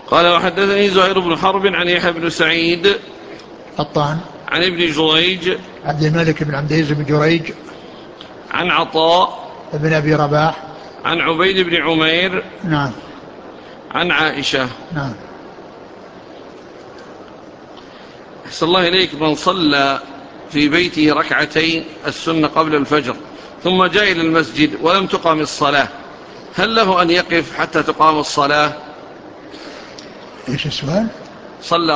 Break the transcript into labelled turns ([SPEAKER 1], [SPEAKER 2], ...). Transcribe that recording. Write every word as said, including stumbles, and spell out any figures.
[SPEAKER 1] قال وحدثني زهير بن حرب عن يحيى بن سعيد
[SPEAKER 2] قطان
[SPEAKER 1] عن ابن جريج
[SPEAKER 2] عبد الملك بن عبد العزيز بن جريج
[SPEAKER 1] عن عطاء
[SPEAKER 2] ابن أبي رباح
[SPEAKER 1] عن عبيد بن عمير
[SPEAKER 2] نعم
[SPEAKER 1] عن عائشة.
[SPEAKER 2] نعم.
[SPEAKER 1] أحسن الله إليك، من صلى في بيته ركعتين السنة قبل الفجر ثم جاء إلى المسجد ولم تقام الصلاة، هل له أن يقف حتى تقام الصلاة؟
[SPEAKER 2] إيش السؤال؟
[SPEAKER 1] صلى